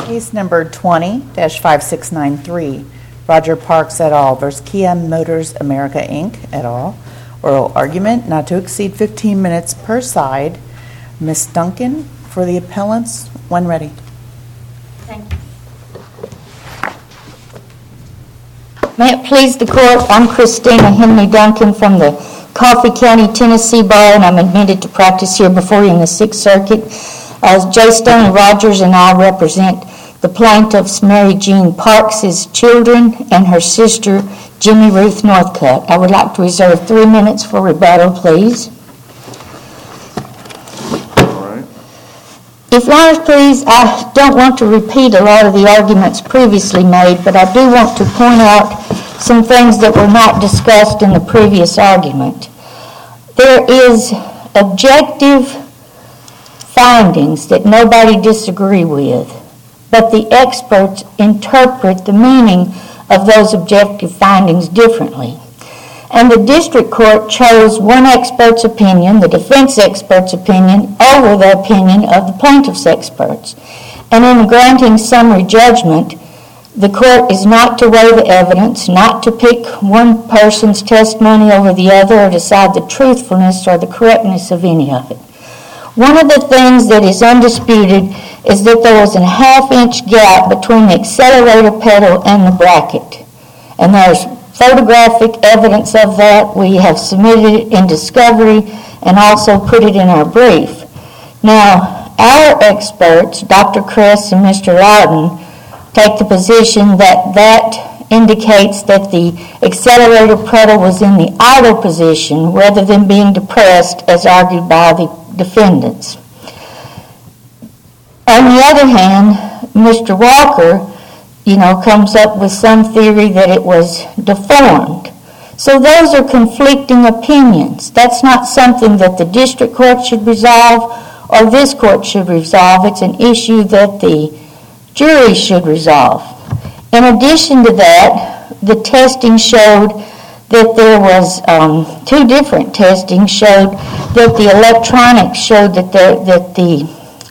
Case number 20-5693, Roger Parks et al. Versus Kia Motors America Inc. et al. Oral argument not to exceed 15 minutes per side. Ms. Duncan for the appellants, when ready. Thank you. May it please the court, I'm Christina Henry Duncan from the Coffee County, Tennessee Bar, and I'm admitted to practice here before you in the Sixth Circuit. J. Stone Rogers and I represent the plaintiffs Mary Jean Parks' children and her sister Jimmy Ruth Northcutt. I would like to reserve 3 minutes for rebuttal, please. All right. If you honors, please, I don't want to repeat a lot of the arguments previously made, but I do want to point out some things that were not discussed in the previous argument. There is objective findings that nobody disagree with, but the experts interpret the meaning of those objective findings differently. And the district court chose one expert's opinion, the defense expert's opinion, over the opinion of the plaintiff's experts. And in granting summary judgment, the court is not to weigh the evidence, not to pick one person's testimony over the other or decide the truthfulness or the correctness of any of it. One of the things that is undisputed is that there was a half-inch gap between the accelerator pedal and the bracket. And there's photographic evidence of that. We have submitted it in discovery and also put it in our brief. Now, our experts, Dr. Kress and Mr. Loudon, take the position that that indicates that the accelerator pedal was in the idle position rather than being depressed as argued by the defendants. On the other hand, Mr. Walker, comes up with some theory that it was deformed. So those are conflicting opinions. That's not something that the district court should resolve or this court should resolve. It's an issue that the jury should resolve. In addition to that, the testing showed that there was two different testing showed that the electronics showed that the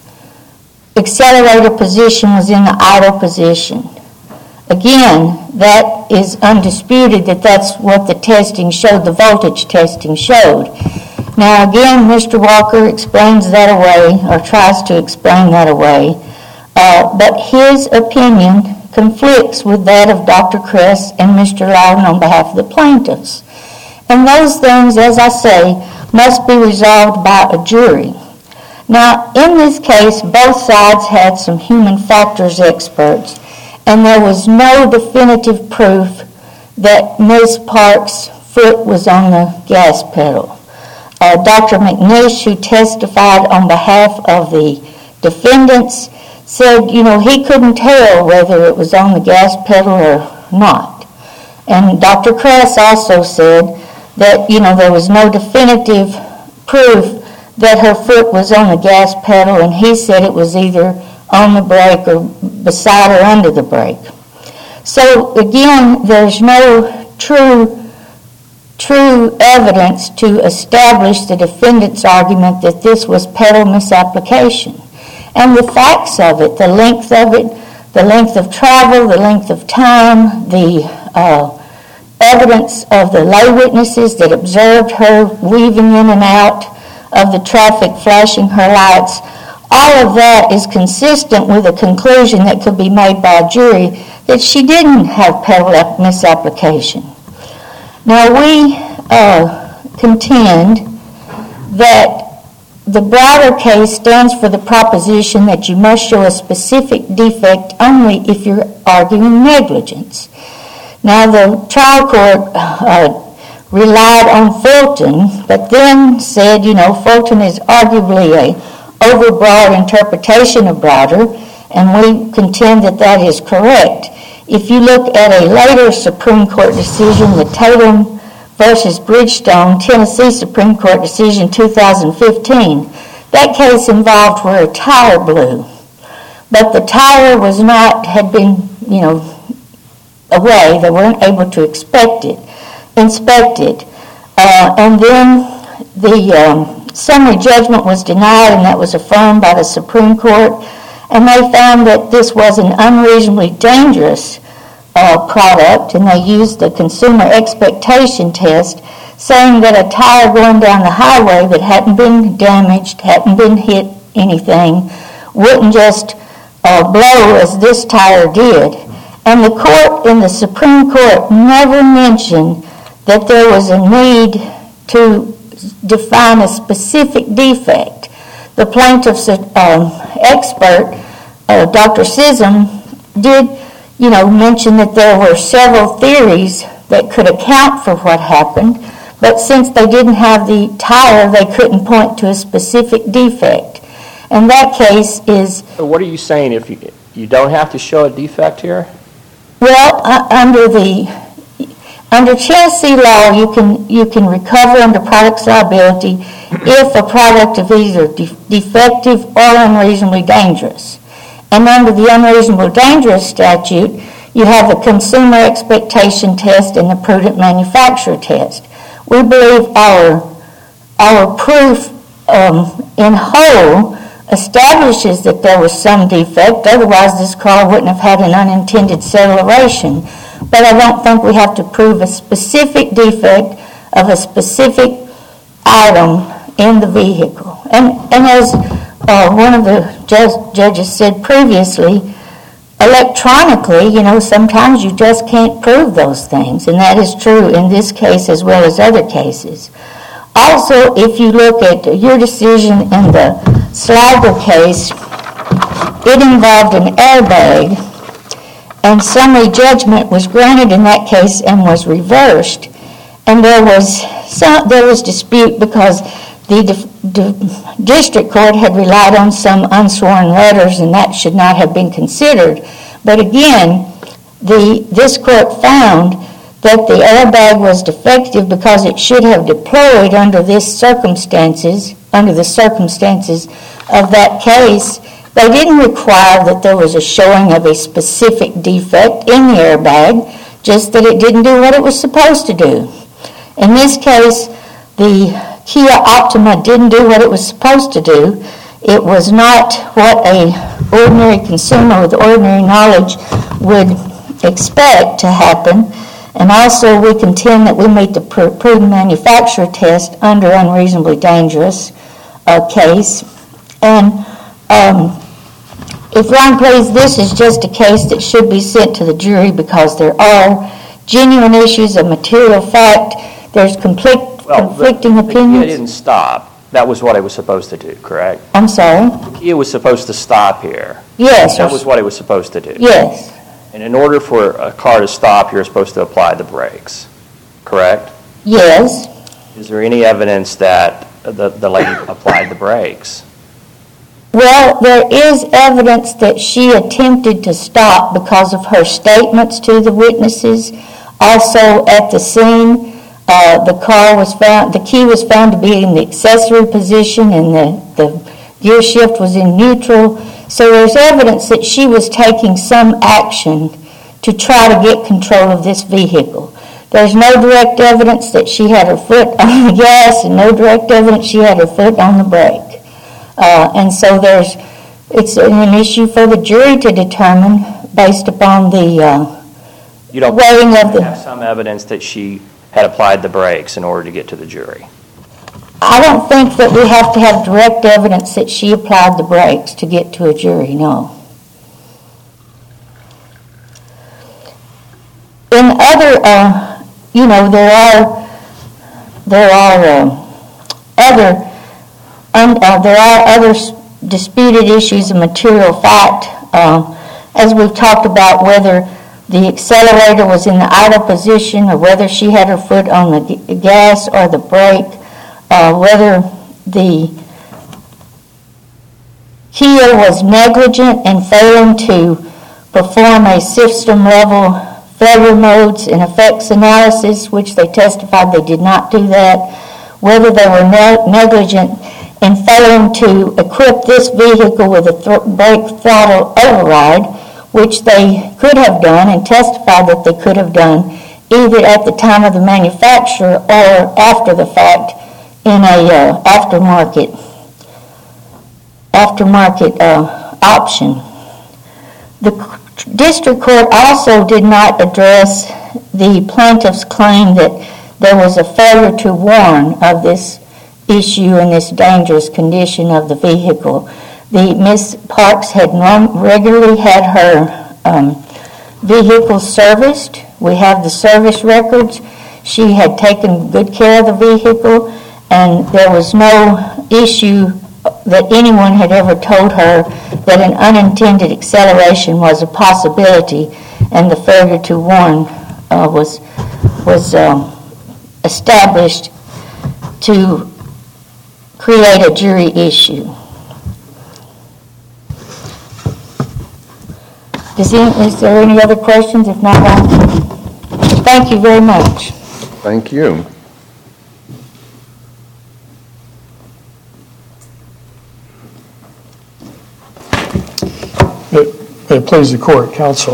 accelerator position was in the idle position. Again, that is undisputed that that's what the testing showed, the voltage testing showed. Now again, Mr. Walker explains that away, or tries to explain that away, but his opinion conflicts with that of Dr. Kress and Mr. Loudon on behalf of the plaintiffs. And those things, as I say, must be resolved by a jury. Now, in this case, both sides had some human factors experts, and there was no definitive proof that Ms. Parks' foot was on the gas pedal. Dr. McNish, who testified on behalf of the defendants, said, he couldn't tell whether it was on the gas pedal or not. And Dr. Kress also said that, there was no definitive proof that her foot was on the gas pedal, and he said it was either on the brake or beside or under the brake. So again, there's no true evidence to establish the defendant's argument that this was pedal misapplication. And the facts of it, the length of travel, the length of time, the evidence of the lay witnesses that observed her weaving in and out of the traffic, flashing her lights, all of that is consistent with a conclusion that could be made by a jury that she didn't have pedal misapplication. Now we contend that the Browder case stands for the proposition that you must show a specific defect only if you're arguing negligence. Now the trial court relied on Fulton, but then said, Fulton is arguably a overbroad interpretation of Browder, and we contend that that is correct. If you look at a later Supreme Court decision, the Tatum versus Bridgestone, Tennessee Supreme Court decision 2015, that case involved where a tire blew. But the tire had been, away. They weren't able to inspect it. And then the summary judgment was denied, and that was affirmed by the Supreme Court. and they found that this was an unreasonably dangerous product, and they used the consumer expectation test, saying that a tire going down the highway that hadn't been damaged, hadn't been hit anything, wouldn't just blow as this tire did. And the court in the Supreme Court never mentioned that there was a need to define a specific defect. The plaintiff's expert, Dr. Sissom, did mention that there were several theories that could account for what happened, but since they didn't have the tire, they couldn't point to a specific defect. And that case is... So what are you saying, if you don't have to show a defect here? Well, under Tennessee law, you can recover under products liability if a product is either defective or unreasonably dangerous. And under the unreasonably dangerous statute, you have the consumer expectation test and the prudent manufacturer test. We believe our proof in whole establishes that there was some defect, otherwise this car wouldn't have had an unintended acceleration. But I don't think we have to prove a specific defect of a specific item in the vehicle. And as one of the judges said previously, electronically, sometimes you just can't prove those things, and that is true in this case as well as other cases. Also, if you look at your decision in the Sligo case, it involved an airbag, and summary judgment was granted in that case and was reversed. And there was dispute because the district court had relied on some unsworn letters, and that should not have been considered. But again, this court found that the airbag was defective because it should have deployed under the circumstances of that case. They didn't require that there was a showing of a specific defect in the airbag, just that it didn't do what it was supposed to do. In this case, the Kia Optima didn't do what it was supposed to do. It was not what an ordinary consumer with ordinary knowledge would expect to happen. And also, we contend that we meet the prudent manufacturer test under unreasonably dangerous case. And if one please, this is just a case that should be sent to the jury because there are genuine issues of material fact. There's conflicting opinions. The Kia didn't stop. That was what it was supposed to do, correct? I'm sorry? The Kia was supposed to stop here. Yes. That was what it was supposed to do. Yes. And in order for a car to stop, you're supposed to apply the brakes, correct? Yes. Is there any evidence that the lady applied the brakes? Well, there is evidence that she attempted to stop because of her statements to the witnesses. Also, at the scene, the key was found to be in the accessory position, and the gear shift was in neutral. So there's evidence that she was taking some action to try to get control of this vehicle. There's no direct evidence that she had her foot on the gas, and no direct evidence she had her foot on the brake. And so it's an issue for the jury to determine based upon the weighing of the... You have some evidence that she had applied the brakes in order to get to the jury. I don't think that we have to have direct evidence that she applied the brakes to get to a jury, no. In other, there are other disputed issues of material fact, as we've talked about, whether the accelerator was in the idle position or whether she had her foot on the gas or the brake, whether the Kia was negligent in failing to perform a system-level failure modes and effects analysis, which they testified they did not do that, whether they were negligent in failing to equip this vehicle with a brake throttle override, which they could have done and testified that they could have done either at the time of the manufacture or after the fact in a aftermarket option. The district court also did not address the plaintiff's claim that there was a failure to warn of this issue and this dangerous condition of the vehicle. Ms. Parks had regularly had her vehicle serviced. We have the service records. She had taken good care of the vehicle, and there was no issue that anyone had ever told her that an unintended acceleration was a possibility, and the failure to warn was established to create a jury issue. Is there any other questions? If not, thank you very much. Thank you. May it please the court, counsel.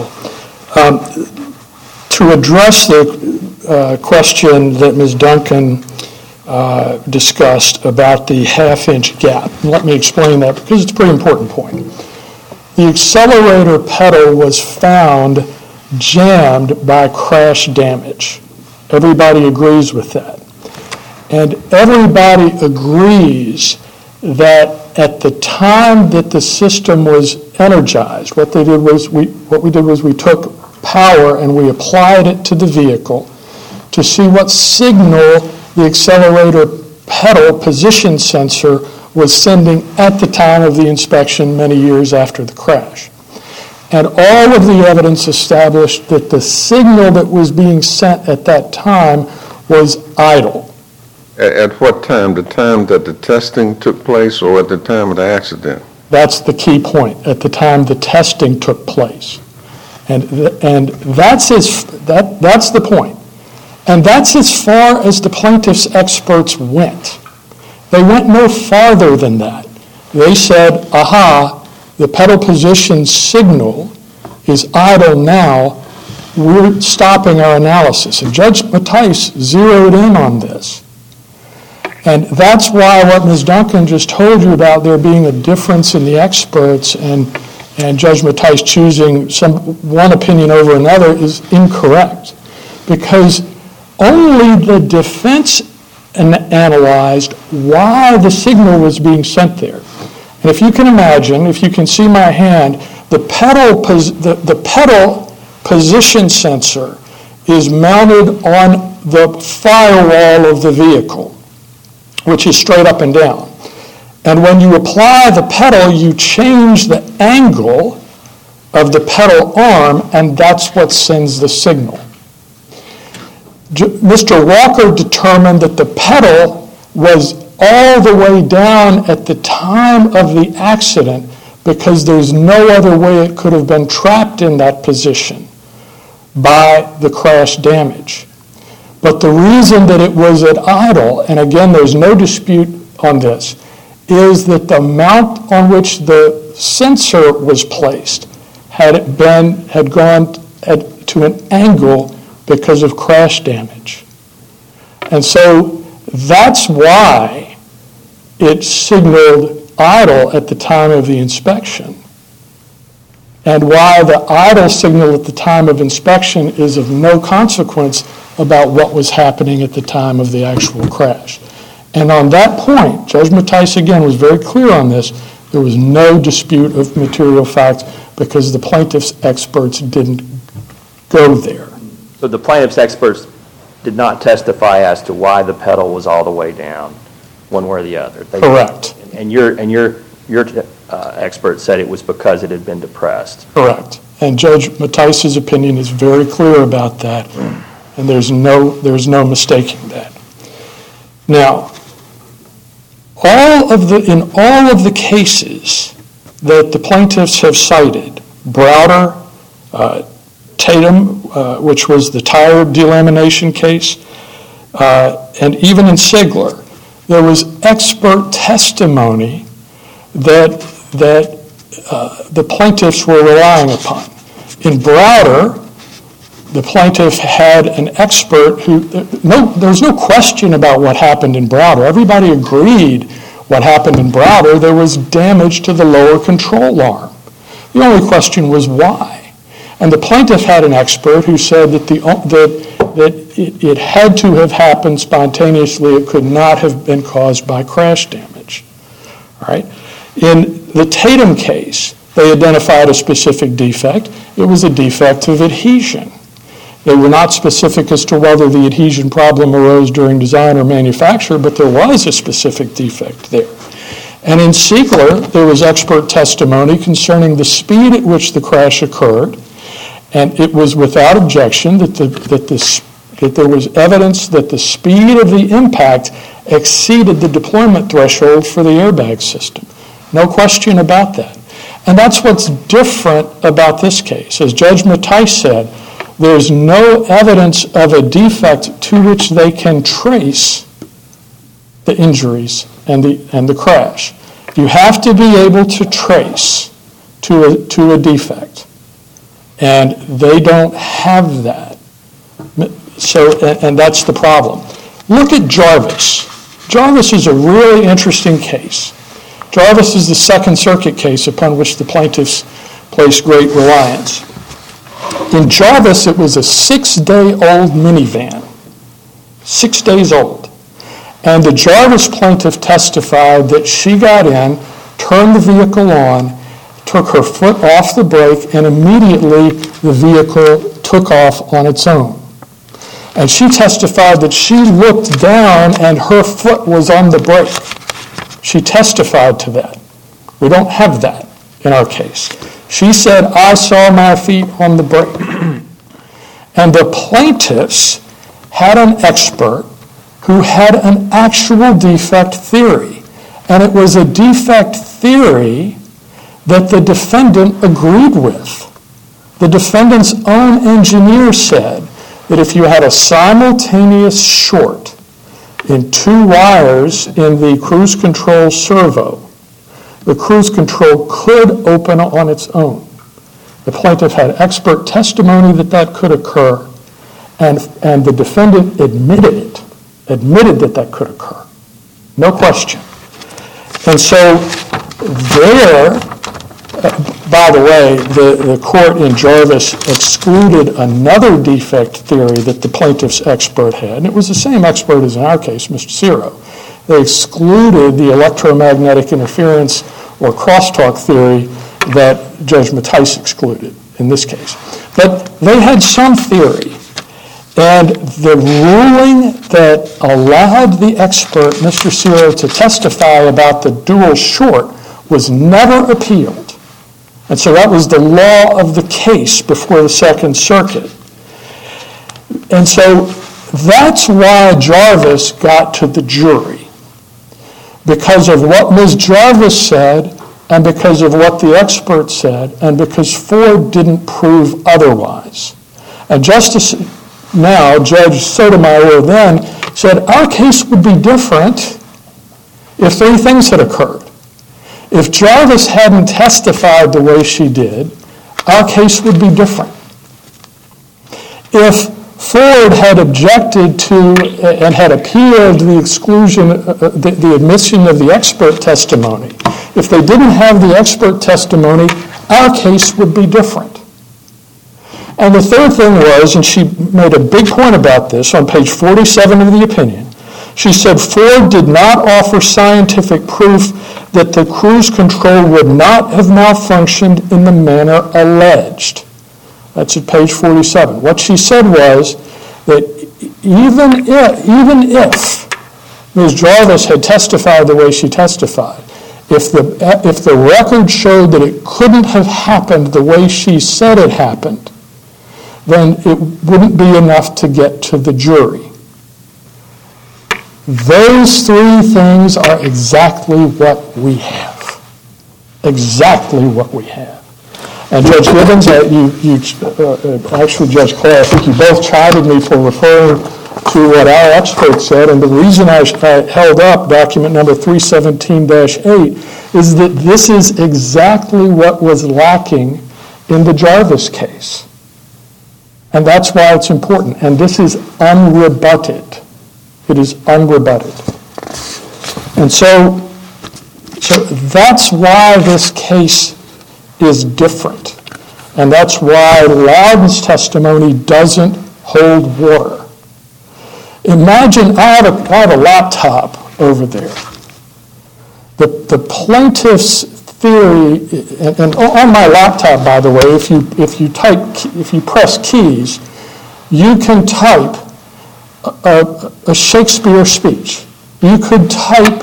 To address the question that Ms. Duncan discussed about the half-inch gap, let me explain that because it's a pretty important point. The accelerator pedal was found jammed by crash damage. Everybody agrees with that. And everybody agrees that at the time that the system was energized, what we did was we took power and we applied it to the vehicle to see what signal the accelerator pedal position sensor was sending at the time of the inspection many years after the crash. And all of the evidence established that the signal that was being sent at that time was idle. At what time? The time that the testing took place or at the time of the accident? That's the key point, at the time the testing took place. And that's the point. And that's as far as the plaintiff's experts went. They went no farther than that. They said, aha, the pedal position signal is idle now, we're stopping our analysis. And Judge Matthijs zeroed in on this. And that's why what Ms. Duncan just told you about there being a difference in the experts and Judge Matthijs choosing one opinion over another is incorrect. Because only the defense analyzed why the signal was being sent there. And if you can imagine, if you can see my hand, the pedal position sensor is mounted on the firewall of the vehicle, which is straight up and down. And when you apply the pedal, you change the angle of the pedal arm, and that's what sends the signal. Mr. Walker determined that the pedal was all the way down at the time of the accident because there's no other way it could have been trapped in that position by the crash damage. But the reason that it was at idle, and again there's no dispute on this, is that the mount on which the sensor was placed had gone to an angle because of crash damage. And so that's why it signaled idle at the time of the inspection. And why the idle signal at the time of inspection is of no consequence about what was happening at the time of the actual crash. And on that point, Judge Matthijs again was very clear on this. There was no dispute of material facts because the plaintiff's experts didn't go there. So the plaintiff's experts did not testify as to why the pedal was all the way down, one way or the other. Correct. And your expert said it was because it had been depressed. Correct. And Judge Matthijs' opinion is very clear about that, and there's no mistaking that. Now, in all of the cases that the plaintiffs have cited, Browder, Tatum, which was the tire delamination case, and even in Sigler, there was expert testimony that the plaintiffs were relying upon. In Browder, the plaintiff had an expert there was no question about what happened in Browder. Everybody agreed what happened in Browder. There was damage to the lower control arm. The only question was why. And the plaintiff had an expert who said that it had to have happened spontaneously. It could not have been caused by crash damage. All right? In the Tatum case, they identified a specific defect. It was a defect of adhesion. They were not specific as to whether the adhesion problem arose during design or manufacture, but there was a specific defect there. And in Siegler, there was expert testimony concerning the speed at which the crash occurred, and it was without objection that there was evidence that the speed of the impact exceeded the deployment threshold for the airbag system. No question about that. And that's what's different about this case. As Judge Matthijs said, there's no evidence of a defect to which they can trace the injuries and the crash. You have to be able to trace to a defect, and they don't have that. So, and that's the problem. Look at Jarvis. Jarvis is a really interesting case. Jarvis is the Second Circuit case upon which the plaintiffs placed great reliance. In Jarvis, it was a 6-day-old minivan, 6 days old. And the Jarvis plaintiff testified that she got in, turned the vehicle on, took her foot off the brake, and immediately the vehicle took off on its own. And she testified that she looked down and her foot was on the brake. She testified to that. We don't have that in our case. She said, I saw my feet on the brake. And the plaintiffs had an expert who had an actual defect theory. And it was a defect theory that the defendant agreed with. The defendant's own engineer said that if you had a simultaneous short in 2 wires in the cruise control servo, the cruise control could open on its own. The plaintiff had expert testimony that could occur, and the defendant admitted that could occur. No question. And so there, by the way, the court in Jarvis excluded another defect theory that the plaintiff's expert had, and it was the same expert as in our case, Mr. Ciro. They excluded the electromagnetic interference or crosstalk theory that Judge Matthijs excluded in this case. But they had some theory, and the ruling that allowed the expert, Mr. Ciro, to testify about the dual short was never appealed. And so that was the law of the case before the Second Circuit. And so that's why Jarvis got to the jury. Because of what Ms. Jarvis said, and because of what the expert said, and because Ford didn't prove otherwise. And Judge Sotomayor then said, our case would be different if 3 things had occurred. If Jarvis hadn't testified the way she did, our case would be different. If Ford had objected to and had appealed the exclusion, the admission of the expert testimony, if they didn't have the expert testimony, our case would be different. And the third thing was, and she made a big point about this on page 47 of the opinion, she said Ford did not offer scientific proof that the cruise control would not have malfunctioned in the manner alleged. That's at page 47. What she said was that even if Ms. Jarvis had testified the way she testified, if the record showed that it couldn't have happened the way she said it happened, then it wouldn't be enough to get to the jury. Those 3 things are exactly what we have. Exactly what we have. And Judge Gibbons, actually Judge Clay, I think you both chided me for referring to what our expert said, and the reason I held up document number 317-8 is that this is exactly what was lacking in the Jarvis case. And that's why it's important. And this is unrebutted. It is unrebutted. And so that's why this case is different. And that's why Loudon's testimony doesn't hold water. Imagine I have a laptop over there. The plaintiff's theory, and on my laptop, by the way, if you press keys, you can type a Shakespeare speech. You could type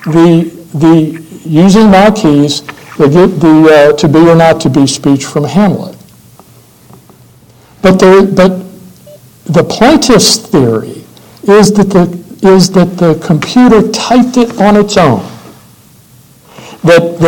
using my keys the to be or not to be speech from Hamlet. But the plaintiff's theory is that the computer typed it on its own. That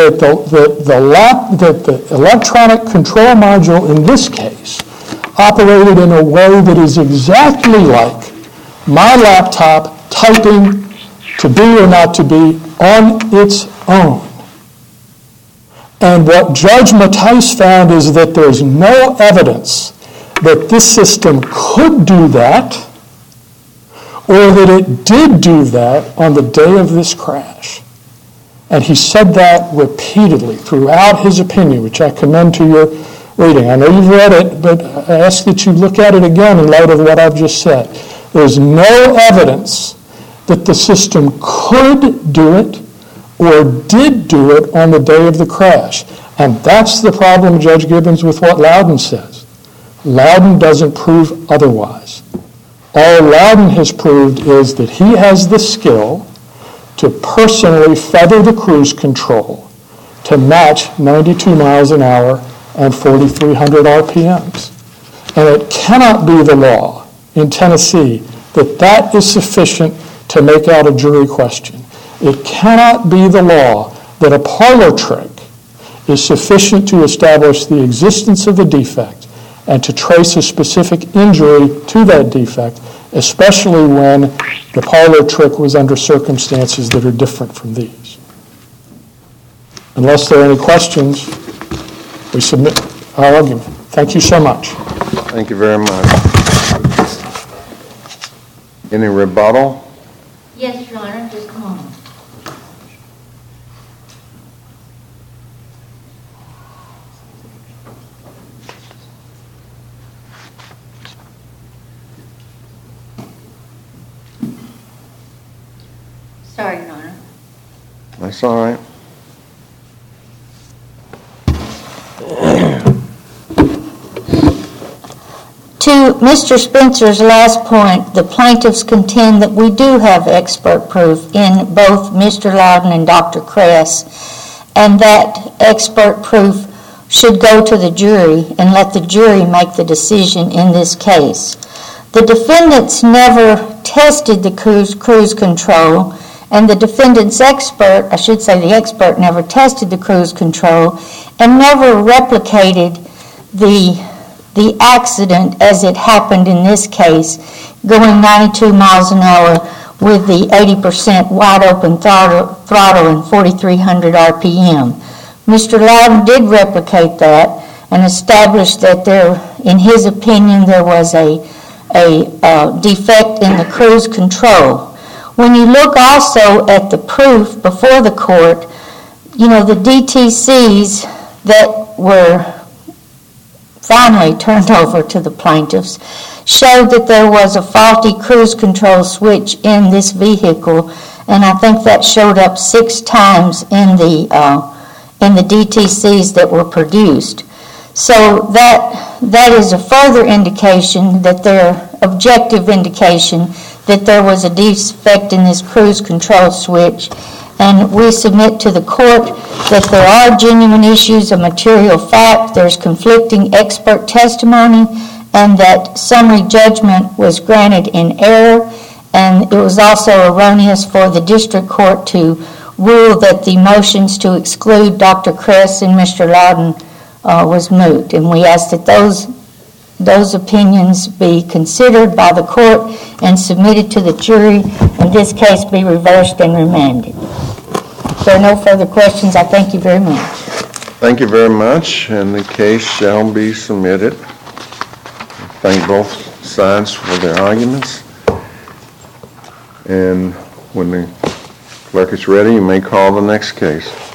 the electronic control module in this case operated in a way that is exactly like my laptop typing to be or not to be on its own. And what Judge Matthijs found is that there's no evidence that this system could do that or that it did do that on the day of this crash. And he said that repeatedly throughout his opinion, which I commend to your reading. I know you've read it, but I ask that you look at it again in light of what I've just said. There's no evidence that the system could do it or did do it on the day of the crash. And that's the problem, Judge Gibbons, with what Loudon says. Loudon doesn't prove otherwise. All Loudon has proved is that he has the skill to personally feather the cruise control to match 92 miles an hour and 4,300 RPMs. And it cannot be the law in Tennessee that that is sufficient to make out a jury question. It cannot be the law that a parlor trick is sufficient to establish the existence of a defect and to trace a specific injury to that defect, especially when the parlor trick was under circumstances that are different from these. Unless there are any questions, we submit our argument. Thank you so much. Thank you very much. Any rebuttal? Yes, Your Honor, just a moment. Sorry, Your Honor. That's all right. To Mr. Spencer's last point, the plaintiffs contend that we do have expert proof in both Mr. Loudon and Dr. Kress, and that expert proof should go to the jury and let the jury make the decision in this case. The defendants never tested the cruise control, and the defendant's expert, I should say the expert never tested the cruise control and never replicated the accident as it happened in this case, going 92 miles an hour with the 80% wide open throttle and 4,300 RPM. Mr. Loudon did replicate that and established that in his opinion, there was a defect in the cruise control. When you look also at the proof before the court, the DTCs that were finally turned over to the plaintiffs showed that there was a faulty cruise control switch in this vehicle, and I think that showed up 6 times in the DTCs that were produced. So that is a further indication that objective indication that there was a defect in this cruise control switch. And we submit to the court that there are genuine issues of material fact, there's conflicting expert testimony, and that summary judgment was granted in error, and it was also erroneous for the district court to rule that the motions to exclude Dr. Kress and Mr. Loudon was moot. And we ask that those opinions be considered by the court and submitted to the jury, and this case be reversed and remanded. If there are no further questions, I thank you very much. Thank you very much, and the case shall be submitted. Thank both sides for their arguments. And when the clerk is ready, you may call the next case.